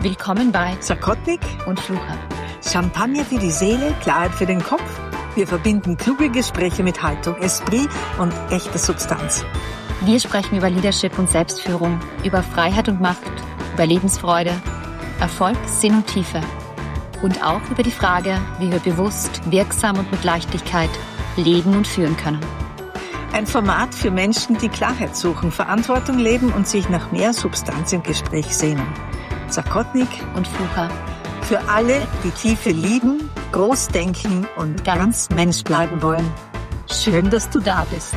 Willkommen bei Zakotnik und Flora. Champagner für die Seele, Klarheit für den Kopf. Wir verbinden kluge Gespräche mit Haltung, Esprit und echter Substanz. Wir sprechen über Leadership und Selbstführung, über Freiheit und Macht, über Lebensfreude, Erfolg, Sinn und Tiefe. Und auch über die Frage, wie wir bewusst, wirksam und mit Leichtigkeit leben und führen können. Ein Format für Menschen, die Klarheit suchen, Verantwortung leben und sich nach mehr Substanz im Gespräch sehnen. Zakotnik und Flora. Für alle, die Tiefe lieben, groß denken und ganz Mensch bleiben wollen. Schön, dass du da bist.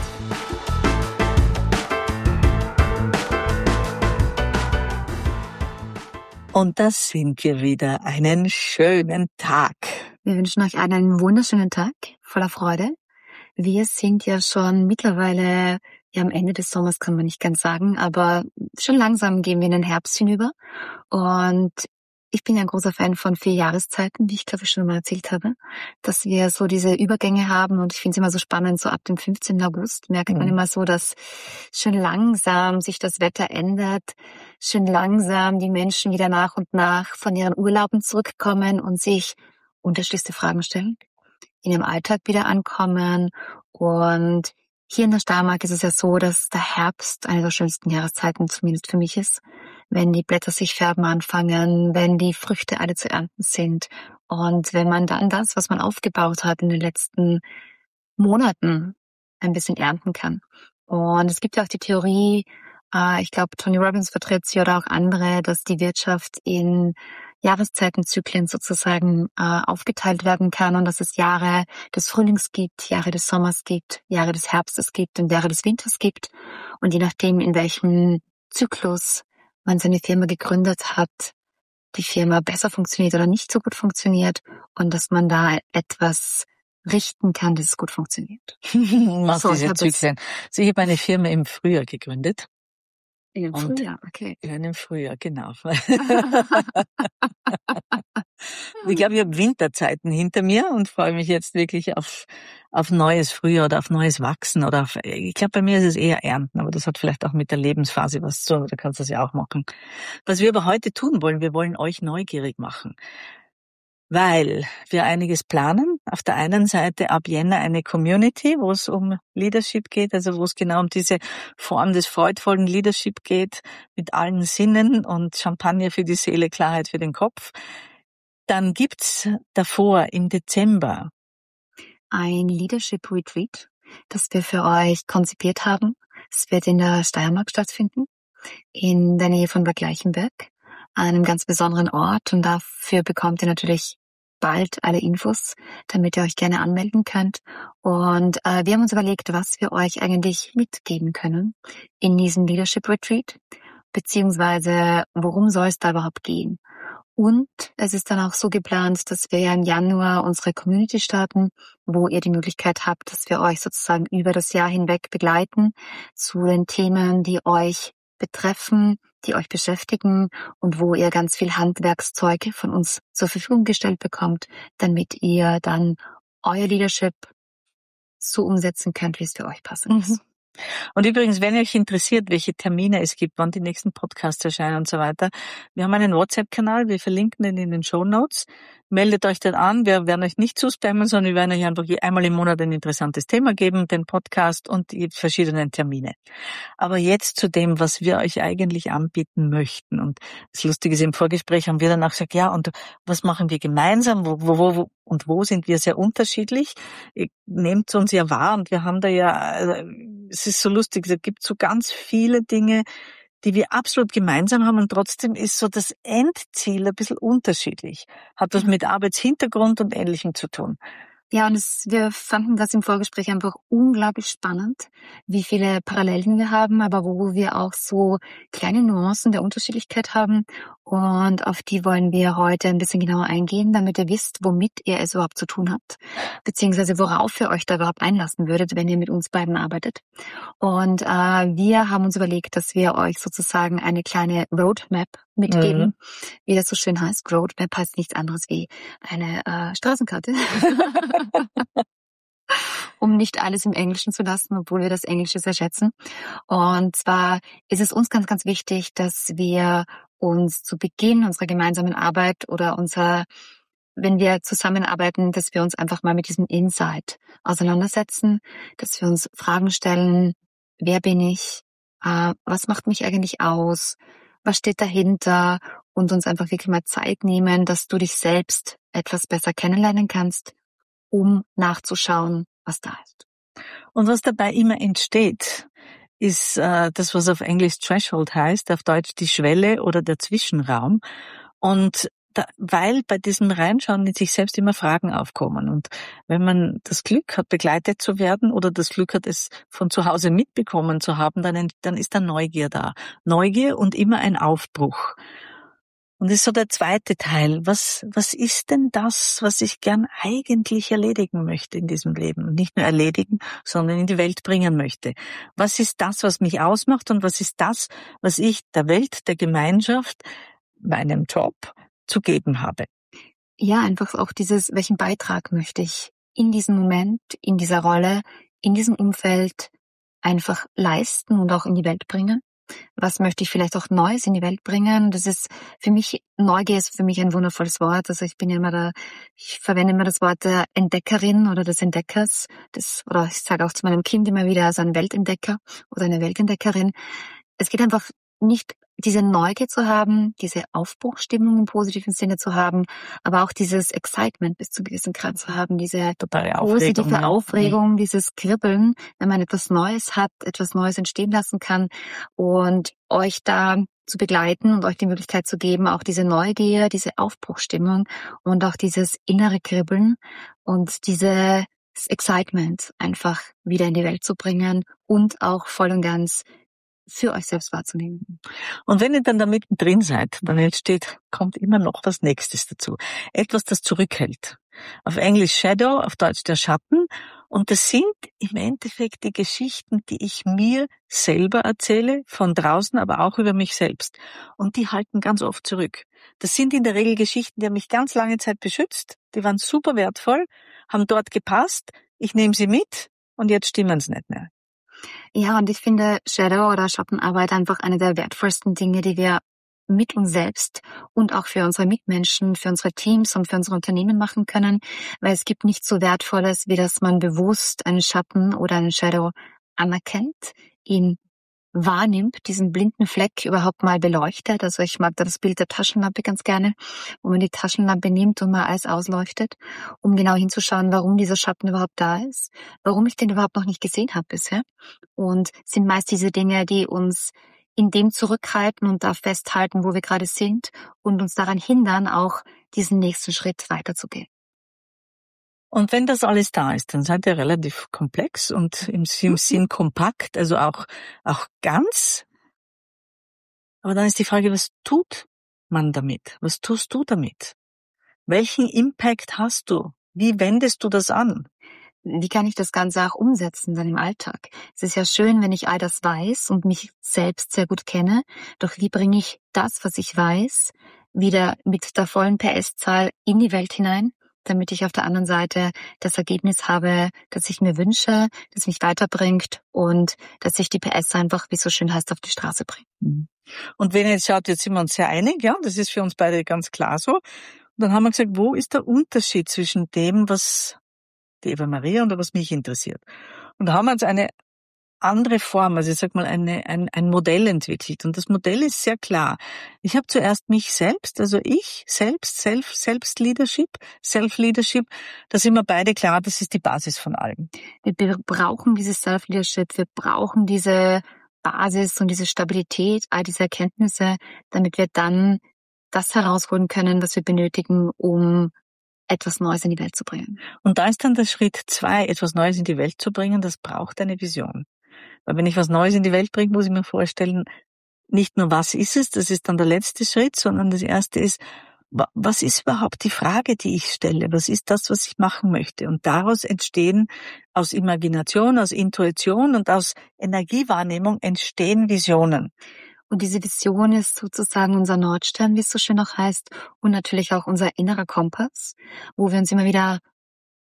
Und da sind wir wieder. Einen schönen Tag. Wir wünschen euch einen wunderschönen Tag voller Freude. Wir sind ja schon mittlerweile am Ende des Sommers, kann man nicht ganz sagen, aber schon langsam gehen wir in den Herbst hinüber. Und ich bin ja ein großer Fan von 4 Jahreszeiten, wie ich glaube ich schon mal erzählt habe, dass wir so diese Übergänge haben, und ich finde es immer so spannend, so ab dem 15. August merkt man immer so, dass schön langsam sich das Wetter ändert, schön langsam die Menschen wieder nach und nach von ihren Urlauben zurückkommen und sich unterschiedlichste Fragen stellen, in ihrem Alltag wieder ankommen. Und hier in der Steiermark ist es ja so, dass der Herbst eine der schönsten Jahreszeiten zumindest für mich ist, wenn die Blätter sich färben anfangen, wenn die Früchte alle zu ernten sind und wenn man dann das, was man aufgebaut hat in den letzten Monaten, ein bisschen ernten kann. Und es gibt ja auch die Theorie, ich glaube Tony Robbins vertritt sie oder auch andere, dass die Wirtschaft in Jahreszeitenzyklen sozusagen aufgeteilt werden kann und dass es Jahre des Frühlings gibt, Jahre des Sommers gibt, Jahre des Herbstes gibt und Jahre des Winters gibt. Und je nachdem, in welchem Zyklus man seine Firma gegründet hat, die Firma besser funktioniert oder nicht so gut funktioniert und dass man da etwas richten kann, dass es gut funktioniert. Mach diese Zyklen. Also ich habe eine Firma im Frühjahr gegründet. In dem Frühjahr, okay. Ja, im Frühjahr, genau. Ich glaube, ich habe Winterzeiten hinter mir und freue mich jetzt wirklich auf neues Frühjahr oder auf neues Wachsen oder ich glaube, bei mir ist es eher Ernten, aber das hat vielleicht auch mit der Lebensphase was zu tun, da kannst du das ja auch machen. Was wir aber heute tun wollen, wir wollen euch neugierig machen, weil wir einiges planen. Auf der einen Seite ab Jänner eine Community, wo es um Leadership geht, also wo es genau um diese Form des freudvollen Leadership geht, mit allen Sinnen und Champagner für die Seele, Klarheit für den Kopf. Dann gibt's davor im Dezember ein Leadership Retreat, das wir für euch konzipiert haben. Es wird in der Steiermark stattfinden, in der Nähe von Bad Gleichenberg, an einem ganz besonderen Ort. Und dafür bekommt ihr natürlich bald alle Infos, damit ihr euch gerne anmelden könnt. Und wir haben uns überlegt, was wir euch eigentlich mitgeben können in diesem Leadership Retreat, beziehungsweise worum soll es da überhaupt gehen. Und es ist dann auch so geplant, dass wir ja im Januar unsere Community starten, wo ihr die Möglichkeit habt, dass wir euch sozusagen über das Jahr hinweg begleiten zu den Themen, die euch betreffen, die euch beschäftigen und wo ihr ganz viel Handwerkszeug von uns zur Verfügung gestellt bekommt, damit ihr dann euer Leadership so umsetzen könnt, wie es für euch passend ist. Und übrigens, wenn ihr euch interessiert, welche Termine es gibt, wann die nächsten Podcasts erscheinen und so weiter, wir haben einen WhatsApp-Kanal, wir verlinken den in den Shownotes. Meldet euch dann an, wir werden euch nicht zuspammen, sondern wir werden euch einfach einmal im Monat ein interessantes Thema geben, den Podcast und die verschiedenen Termine. Aber jetzt zu dem, was wir euch eigentlich anbieten möchten. Und das Lustige ist, im Vorgespräch haben wir danach gesagt, ja, und was machen wir gemeinsam, wo sind wir sehr unterschiedlich? Ihr nehmt uns ja wahr und wir haben da ja, es ist so lustig, es gibt so ganz viele Dinge, die wir absolut gemeinsam haben und trotzdem ist so das Endziel ein bisschen unterschiedlich. Hat was mit Arbeitshintergrund und Ähnlichem zu tun. Ja, und wir fanden das im Vorgespräch einfach unglaublich spannend, wie viele Parallelen wir haben, aber wo wir auch so kleine Nuancen der Unterschiedlichkeit haben. Und auf die wollen wir heute ein bisschen genauer eingehen, damit ihr wisst, womit ihr es überhaupt zu tun habt, beziehungsweise worauf ihr euch da überhaupt einlassen würdet, wenn ihr mit uns beiden arbeitet. Und wir haben uns überlegt, dass wir euch sozusagen eine kleine Roadmap mitgeben, wie das so schön heißt. Roadmap heißt nichts anderes wie eine Straßenkarte. Um nicht alles im Englischen zu lassen, obwohl wir das Englische sehr schätzen. Und zwar ist es uns ganz, ganz wichtig, dass wir uns zu Beginn unserer gemeinsamen Arbeit oder wenn wir zusammenarbeiten, dass wir uns einfach mal mit diesem Insight auseinandersetzen, dass wir uns Fragen stellen, wer bin ich, was macht mich eigentlich aus, was steht dahinter und uns einfach wirklich mal Zeit nehmen, dass du dich selbst etwas besser kennenlernen kannst, um nachzuschauen, was da ist. Und was dabei immer entsteht, ist das, was auf Englisch Threshold heißt, auf Deutsch die Schwelle oder der Zwischenraum. Und weil bei diesem Reinschauen in sich selbst immer Fragen aufkommen. Und wenn man das Glück hat, begleitet zu werden oder das Glück hat, es von zu Hause mitbekommen zu haben, dann ist da Neugier da. Neugier und immer ein Aufbruch. Und das ist so der zweite Teil. Was ist denn das, was ich gern eigentlich erledigen möchte in diesem Leben? Und nicht nur erledigen, sondern in die Welt bringen möchte. Was ist das, was mich ausmacht? Und was ist das, was ich der Welt, der Gemeinschaft, meinem Job zu geben habe? Ja, einfach auch welchen Beitrag möchte ich in diesem Moment, in dieser Rolle, in diesem Umfeld einfach leisten und auch in die Welt bringen? Was möchte ich vielleicht auch Neues in die Welt bringen? Neugier ist für mich ein wundervolles Wort. Also ich verwende immer das Wort der Entdeckerin oder des Entdeckers. Oder ich sage auch zu meinem Kind immer wieder, also ein Weltentdecker oder eine Weltentdeckerin. Es geht einfach nicht, diese Neugier zu haben, diese Aufbruchstimmung im positiven Sinne zu haben, aber auch dieses Excitement bis zu gewissen Grad zu haben, diese positive Aufregung, dieses Kribbeln, wenn man etwas Neues hat, etwas Neues entstehen lassen kann und euch da zu begleiten und euch die Möglichkeit zu geben, auch diese Neugier, diese Aufbruchstimmung und auch dieses innere Kribbeln und dieses Excitement einfach wieder in die Welt zu bringen und auch voll und ganz für euch selbst wahrzunehmen. Und wenn ihr dann da mittendrin seid, dann kommt immer noch was Nächstes dazu. Etwas, das zurückhält. Auf Englisch Shadow, auf Deutsch der Schatten. Und das sind im Endeffekt die Geschichten, die ich mir selber erzähle, von draußen, aber auch über mich selbst. Und die halten ganz oft zurück. Das sind in der Regel Geschichten, die haben mich ganz lange Zeit beschützt. Die waren super wertvoll, haben dort gepasst. Ich nehme sie mit und jetzt stimmen sie nicht mehr. Ja, und ich finde Shadow- oder Schattenarbeit einfach eine der wertvollsten Dinge, die wir mit uns selbst und auch für unsere Mitmenschen, für unsere Teams und für unsere Unternehmen machen können, weil es gibt nichts so Wertvolles, wie dass man bewusst einen Schatten oder einen Shadow anerkennt, ihn wahrnimmt, diesen blinden Fleck überhaupt mal beleuchtet. Also ich mag da das Bild der Taschenlampe ganz gerne, wo man die Taschenlampe nimmt und mal alles ausleuchtet, um genau hinzuschauen, warum dieser Schatten überhaupt da ist, warum ich den überhaupt noch nicht gesehen habe bisher. Und sind meist diese Dinge, die uns in dem zurückhalten und da festhalten, wo wir gerade sind und uns daran hindern, auch diesen nächsten Schritt weiterzugehen. Und wenn das alles da ist, dann seid ihr relativ komplex und im Sinn kompakt, also auch ganz. Aber dann ist die Frage, was tut man damit? Was tust du damit? Welchen Impact hast du? Wie wendest du das an? Wie kann ich das Ganze auch umsetzen dann im Alltag? Es ist ja schön, wenn ich all das weiß und mich selbst sehr gut kenne. Doch wie bringe ich das, was ich weiß, wieder mit der vollen PS-Zahl in die Welt hinein, damit ich auf der anderen Seite das Ergebnis habe, das ich mir wünsche, das mich weiterbringt und dass ich die PS einfach, wie es so schön heißt, auf die Straße bringe. Und wenn ihr jetzt schaut, jetzt sind wir uns sehr einig, ja, das ist für uns beide ganz klar so. Und dann haben wir gesagt, wo ist der Unterschied zwischen dem, was die Eva Maria und was mich interessiert? Und da haben wir uns eine andere Form, also ich sag mal ein Modell entwickelt. Und das Modell ist sehr klar. Ich habe zuerst mich selbst, also ich selbst, Selbstleadership, Self-Leadership, da sind wir beide klar, das ist die Basis von allem. Wir brauchen dieses Self-Leadership, wir brauchen diese Basis und diese Stabilität, all diese Erkenntnisse, damit wir dann das herausholen können, was wir benötigen, um etwas Neues in die Welt zu bringen. Und da ist dann der Schritt 2, etwas Neues in die Welt zu bringen, das braucht eine Vision. Weil wenn ich was Neues in die Welt bringe, muss ich mir vorstellen, nicht nur was ist es, das ist dann der letzte Schritt, sondern das erste ist, was ist überhaupt die Frage, die ich stelle? Was ist das, was ich machen möchte? Und daraus entstehen aus Imagination, aus Intuition und aus Energiewahrnehmung entstehen Visionen. Und diese Vision ist sozusagen unser Nordstern, wie es so schön auch heißt, und natürlich auch unser innerer Kompass, wo wir uns immer wieder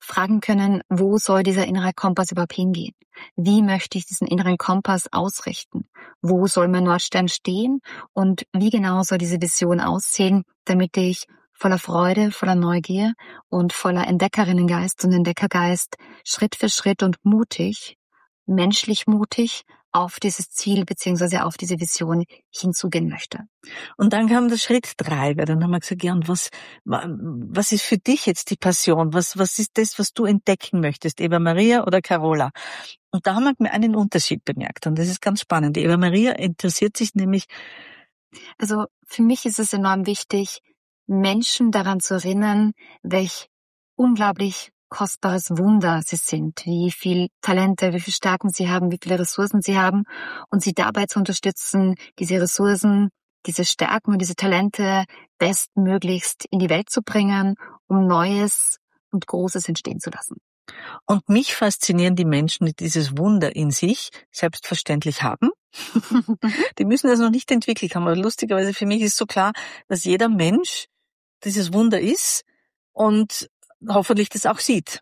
fragen können, wo soll dieser innere Kompass überhaupt hingehen? Wie möchte ich diesen inneren Kompass ausrichten? Wo soll mein Nordstern stehen? Und wie genau soll diese Vision aussehen, damit ich voller Freude, voller Neugier und voller Entdeckerinnengeist und Entdeckergeist Schritt für Schritt und mutig, menschlich mutig auf dieses Ziel beziehungsweise auf diese Vision hinzugehen möchte. Und dann kam der Schritt 3, weil dann haben wir gesagt, ja, und was ist für dich jetzt die Passion? Was ist das, was du entdecken möchtest? Eva Maria oder Carola? Und da haben wir einen Unterschied bemerkt. Und das ist ganz spannend. Die Eva Maria interessiert sich nämlich. Also für mich ist es enorm wichtig, Menschen daran zu erinnern, welch unglaublich kostbares Wunder sie sind, wie viel Talente, wie viel Stärken sie haben, wie viele Ressourcen sie haben und sie dabei zu unterstützen, diese Ressourcen, diese Stärken und diese Talente bestmöglichst in die Welt zu bringen, um Neues und Großes entstehen zu lassen. Und mich faszinieren die Menschen, die dieses Wunder in sich selbstverständlich haben. Die müssen das noch nicht entwickelt haben, aber lustigerweise für mich ist so klar, dass jeder Mensch dieses Wunder ist und hoffentlich das auch sieht.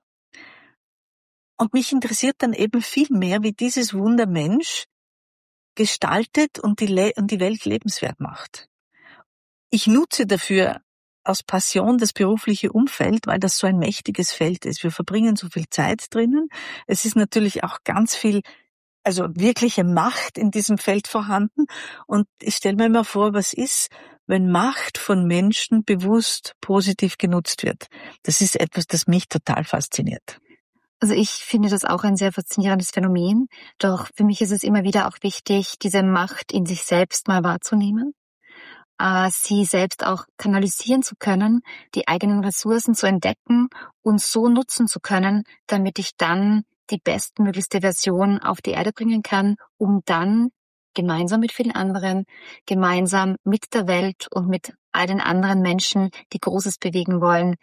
Und mich interessiert dann eben viel mehr, wie dieses Wunder Mensch gestaltet und die Welt lebenswert macht. Ich nutze dafür aus Passion das berufliche Umfeld, weil das so ein mächtiges Feld ist. Wir verbringen so viel Zeit drinnen. Es ist natürlich auch ganz viel, also wirkliche Macht in diesem Feld vorhanden. Und ich stelle mir immer vor, was ist, wenn Macht von Menschen bewusst positiv genutzt wird. Das ist etwas, das mich total fasziniert. Also ich finde das auch ein sehr faszinierendes Phänomen. Doch für mich ist es immer wieder auch wichtig, diese Macht in sich selbst mal wahrzunehmen, sie selbst auch kanalisieren zu können, die eigenen Ressourcen zu entdecken und so nutzen zu können, damit ich dann die bestmöglichste Version auf die Erde bringen kann, um dann gemeinsam mit vielen anderen, gemeinsam mit der Welt und mit all den anderen Menschen, die Großes bewegen wollen,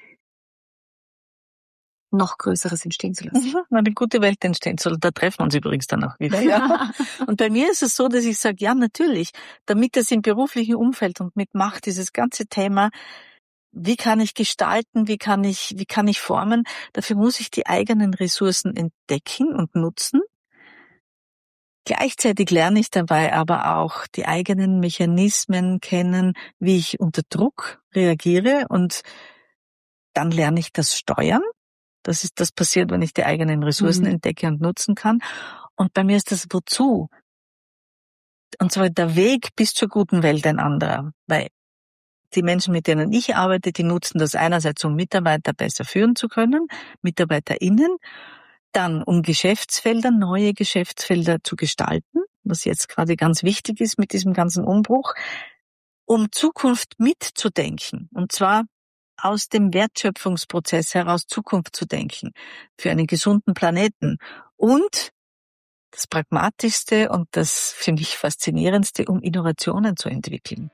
noch Größeres entstehen zu lassen. Eine gute Welt entstehen soll. Da treffen wir uns übrigens dann auch wieder. Ja. Und bei mir ist es so, dass ich sage, ja, natürlich, damit das im beruflichen Umfeld und mit Macht, dieses ganze Thema, wie kann ich gestalten, wie kann ich formen, dafür muss ich die eigenen Ressourcen entdecken und nutzen. Gleichzeitig lerne ich dabei aber auch die eigenen Mechanismen kennen, wie ich unter Druck reagiere, und dann lerne ich das Steuern. Das passiert, wenn ich die eigenen Ressourcen entdecke und nutzen kann. Und bei mir ist das Wozu? Und zwar der Weg bis zur guten Welt ein anderer. Weil die Menschen, mit denen ich arbeite, die nutzen das einerseits, um Mitarbeiter besser führen zu können, MitarbeiterInnen, dann um neue Geschäftsfelder zu gestalten, was jetzt gerade ganz wichtig ist mit diesem ganzen Umbruch, um Zukunft mitzudenken. Und zwar aus dem Wertschöpfungsprozess heraus Zukunft zu denken, für einen gesunden Planeten. Und das Pragmatischste und das für mich Faszinierendste, um Innovationen zu entwickeln.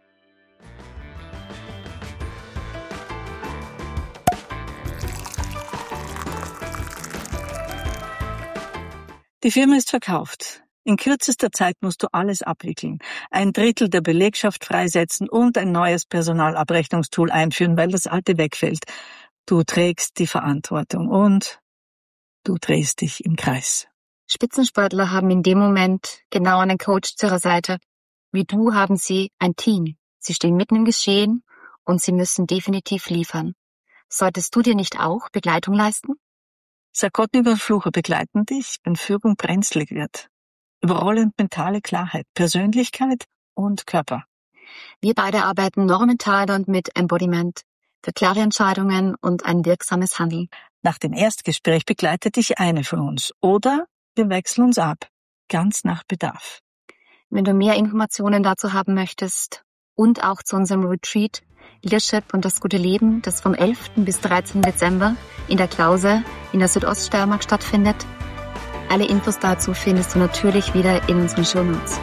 Die Firma ist verkauft. In kürzester Zeit musst du alles abwickeln. 1/3 der Belegschaft freisetzen und ein neues Personalabrechnungstool einführen, weil das alte wegfällt. Du trägst die Verantwortung und du drehst dich im Kreis. Spitzensportler haben in dem Moment genau einen Coach zu ihrer Seite. Wie du haben sie ein Team. Sie stehen mitten im Geschehen und sie müssen definitiv liefern. Solltest du dir nicht auch Begleitung leisten? Sarkotten über Fluche begleiten dich, wenn Führung brenzlig wird. Überrollend mentale Klarheit, Persönlichkeit und Körper. Wir beide arbeiten normental und mit Embodiment für klare Entscheidungen und ein wirksames Handeln. Nach dem Erstgespräch begleitet dich eine von uns oder wir wechseln uns ab, ganz nach Bedarf. Wenn du mehr Informationen dazu haben möchtest und auch zu unserem Retreat Leadership und das gute Leben, das vom 11. bis 13. Dezember in der Klause in der Südoststeiermark stattfindet, alle Infos dazu findest du natürlich wieder in unseren Shownotes.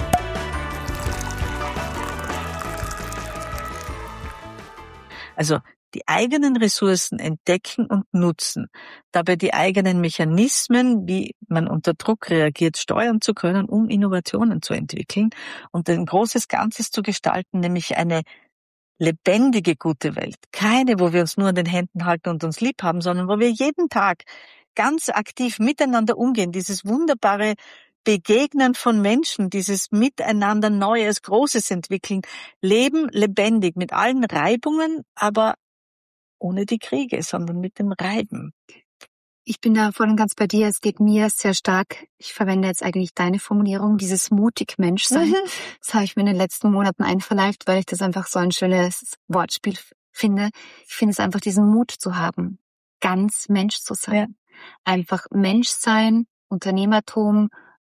Also die eigenen Ressourcen entdecken und nutzen, dabei die eigenen Mechanismen, wie man unter Druck reagiert, steuern zu können, um Innovationen zu entwickeln und ein großes Ganzes zu gestalten, nämlich eine lebendige, gute Welt. Keine, wo wir uns nur an den Händen halten und uns lieb haben, sondern wo wir jeden Tag ganz aktiv miteinander umgehen. Dieses wunderbare Begegnen von Menschen, dieses Miteinander Neues, Großes entwickeln. Leben lebendig mit allen Reibungen, aber ohne die Kriege, sondern mit dem Reiben. Ich bin da voll und ganz bei dir. Es geht mir sehr stark. Ich verwende jetzt eigentlich deine Formulierung, dieses mutig Menschsein. Das habe ich mir in den letzten Monaten einverleibt, weil ich das einfach so ein schönes Wortspiel finde. Ich finde es einfach, diesen Mut zu haben, ganz Mensch zu sein. Ja. Einfach Mensch sein, Unternehmertum,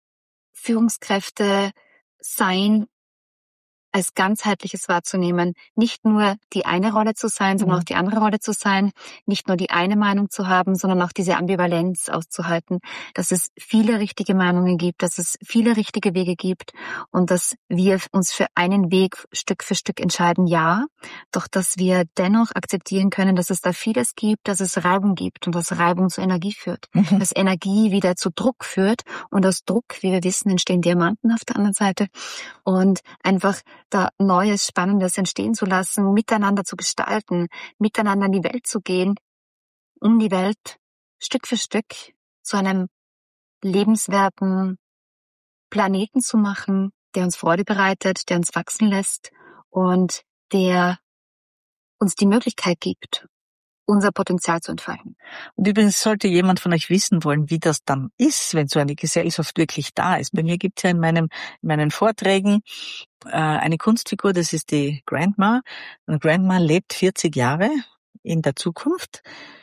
Führungskräfte sein, als ganzheitliches wahrzunehmen, nicht nur die eine Rolle zu sein, sondern auch die andere Rolle zu sein, nicht nur die eine Meinung zu haben, sondern auch diese Ambivalenz auszuhalten, dass es viele richtige Meinungen gibt, dass es viele richtige Wege gibt und dass wir uns für einen Weg Stück für Stück entscheiden, ja, doch dass wir dennoch akzeptieren können, dass es da vieles gibt, dass es Reibung gibt und dass Reibung zu Energie führt, dass Energie wieder zu Druck führt und aus Druck, wie wir wissen, entstehen Diamanten auf der anderen Seite und einfach da Neues, Spannendes entstehen zu lassen, miteinander zu gestalten, miteinander in die Welt zu gehen, um die Welt Stück für Stück zu einem lebenswerten Planeten zu machen, der uns Freude bereitet, der uns wachsen lässt und der uns die Möglichkeit gibt, unser Potenzial zu entfalten. Und übrigens sollte jemand von euch wissen wollen, wie das dann ist, wenn so eine Gesellschaft wirklich da ist. Bei mir gibt es ja in meinen Vorträgen eine Kunstfigur, das ist die Grandma. Und Grandma lebt 40 Jahre in der Zukunft.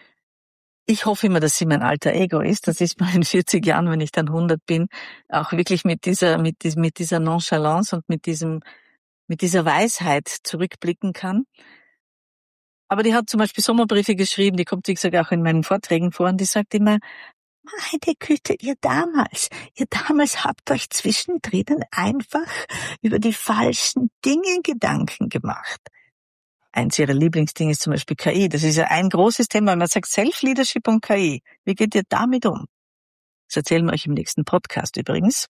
Ich hoffe immer, dass sie mein alter Ego ist. Das ist mal in 40 Jahren, wenn ich dann 100 bin, auch wirklich mit dieser Nonchalance und mit dieser Weisheit zurückblicken kann. Aber die hat zum Beispiel Sommerbriefe geschrieben, die kommt, wie gesagt, auch in meinen Vorträgen vor und die sagt immer, meine Güte, ihr damals habt euch zwischendrin einfach über die falschen Dinge Gedanken gemacht. Eins ihrer Lieblingsdinge ist zum Beispiel KI. Das ist ja ein großes Thema. Man sagt Self-Leadership und KI. Wie geht ihr damit um? Das erzählen wir euch im nächsten Podcast übrigens.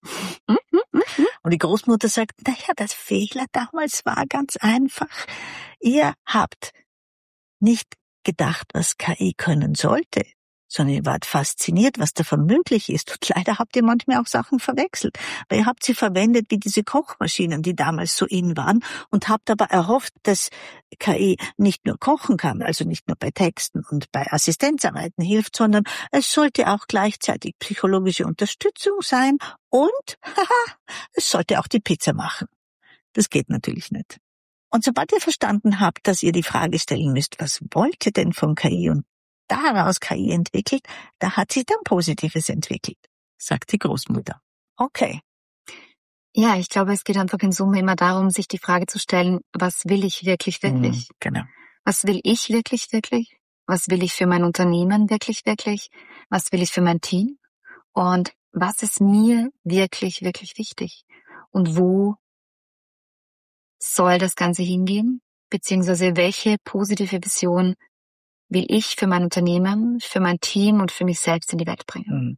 Und die Großmutter sagt, das Fehler damals war ganz einfach. Ihr habt nicht gedacht, was KI können sollte, sondern ihr wart fasziniert, was davon möglich ist. Und leider habt ihr manchmal auch Sachen verwechselt. Weil ihr habt sie verwendet wie diese Kochmaschinen, die damals so in waren und habt aber erhofft, dass KI nicht nur kochen kann, also nicht nur bei Texten und bei Assistenzarbeiten hilft, sondern es sollte auch gleichzeitig psychologische Unterstützung sein und es sollte auch die Pizza machen. Das geht natürlich nicht. Und sobald ihr verstanden habt, dass ihr die Frage stellen müsst, was wollt ihr denn von KI und daraus KI entwickelt, da hat sich dann Positives entwickelt, sagt die Großmutter. Okay. Ja, ich glaube, es geht einfach in Summe immer darum, sich die Frage zu stellen, was will ich wirklich? Genau. Was will ich wirklich? Was will ich für mein Unternehmen wirklich? Was will ich für mein Team? Und was ist mir wirklich wichtig? Und wo soll das Ganze hingehen? Beziehungsweise welche positive Vision will ich für mein Unternehmen, für mein Team und für mich selbst in die Welt bringen?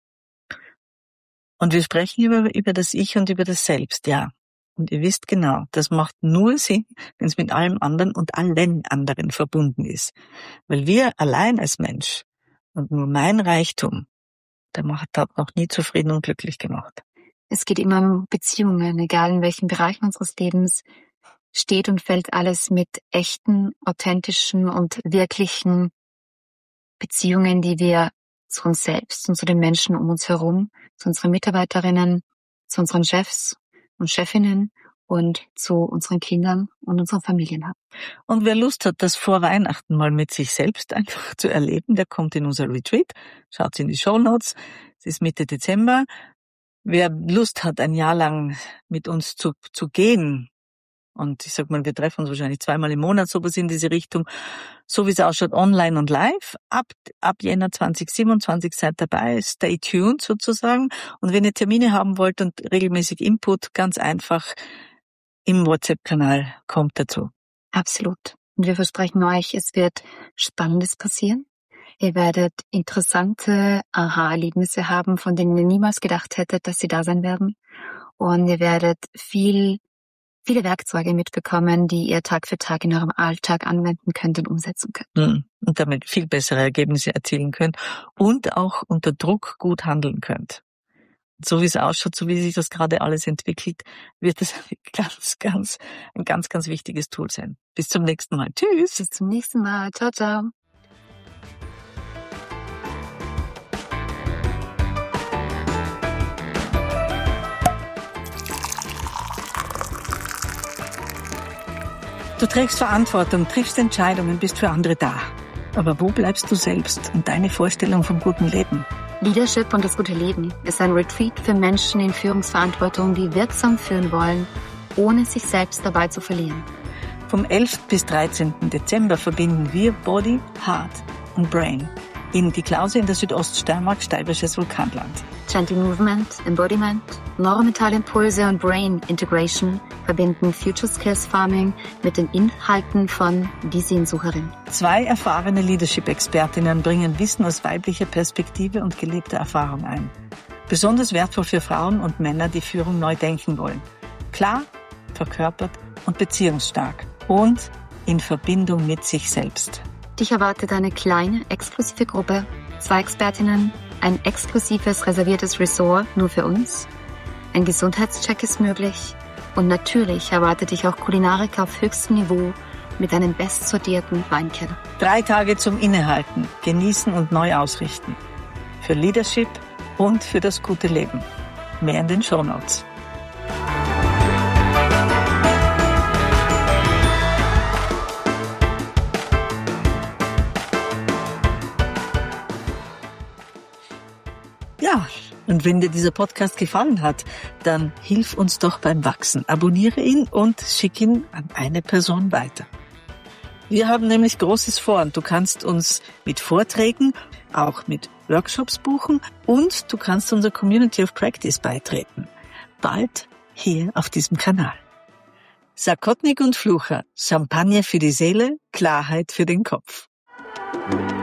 Und wir sprechen über das Ich und über das Selbst, ja. Und ihr wisst genau, das macht nur Sinn, wenn es mit allem anderen und allen anderen verbunden ist. Weil wir allein als Mensch und nur mein Reichtum, der hat noch nie zufrieden und glücklich gemacht. Es geht immer um Beziehungen, egal in welchen Bereichen unseres Lebens, steht und fällt alles mit echten, authentischen und wirklichen Beziehungen, die wir zu uns selbst und zu den Menschen um uns herum, zu unseren Mitarbeiterinnen, zu unseren Chefs und Chefinnen und zu unseren Kindern und unseren Familien haben. Und wer Lust hat, das vor Weihnachten mal mit sich selbst einfach zu erleben, der kommt in unser Retreat. Schaut in die Shownotes. Es ist Mitte Dezember. Wer Lust hat, ein Jahr lang mit uns zu gehen, und ich sag mal, wir treffen uns wahrscheinlich 2-mal im Monat, sowas in diese Richtung, so wie es ausschaut, online und live, ab Jänner 2027 seid dabei, stay tuned sozusagen. Und wenn ihr Termine haben wollt und regelmäßig Input, ganz einfach im WhatsApp-Kanal kommt dazu. Absolut. Und wir versprechen euch, es wird Spannendes passieren. Ihr werdet interessante Aha-Erlebnisse haben, von denen ihr niemals gedacht hättet, dass sie da sein werden. Und ihr werdet viel viele Werkzeuge mitbekommen, die ihr Tag für Tag in eurem Alltag anwenden könnt und umsetzen könnt. Und damit viel bessere Ergebnisse erzielen könnt und auch unter Druck gut handeln könnt. So wie es ausschaut, so wie sich das gerade alles entwickelt, wird es ein ganz wichtiges Tool sein. Bis zum nächsten Mal. Tschüss. Bis zum nächsten Mal. Ciao, ciao. Du trägst Verantwortung, triffst Entscheidungen, bist für andere da. Aber wo bleibst du selbst und deine Vorstellung vom guten Leben? Leadership und das gute Leben ist ein Retreat für Menschen in Führungsverantwortung, die wirksam führen wollen, ohne sich selbst dabei zu verlieren. Vom 11. bis 13. Dezember verbinden wir Body, Heart und Brain in die Klause in der Südoststeiermark, steirisches Vulkanland. Chanting Movement, Embodiment, Neurometall-Impulse und Brain Integration verbinden Future Skills Farming mit den Inhalten von Die Sehnsucherin. 2 erfahrene Leadership-Expertinnen bringen Wissen aus weiblicher Perspektive und gelebter Erfahrung ein. Besonders wertvoll für Frauen und Männer, die Führung neu denken wollen. Klar, verkörpert und beziehungsstark. Und in Verbindung mit sich selbst. Dich erwartet eine kleine, exklusive Gruppe, 2 Expertinnen, ein exklusives, reserviertes Resort nur für uns, ein Gesundheitscheck ist möglich und natürlich erwartet dich auch Kulinarik auf höchstem Niveau mit einem bestsortierten Weinkeller. 3 Tage zum Innehalten, Genießen und neu ausrichten. Für Leadership und für das gute Leben. Mehr in den Shownotes. Ja, und wenn dir dieser Podcast gefallen hat, dann hilf uns doch beim Wachsen. Abonniere ihn und schick ihn an eine Person weiter. Wir haben nämlich Großes vor und du kannst uns mit Vorträgen, auch mit Workshops buchen und du kannst unserer Community of Practice beitreten. Bald hier auf diesem Kanal. Sakotnik und Flucher, Champagner für die Seele, Klarheit für den Kopf.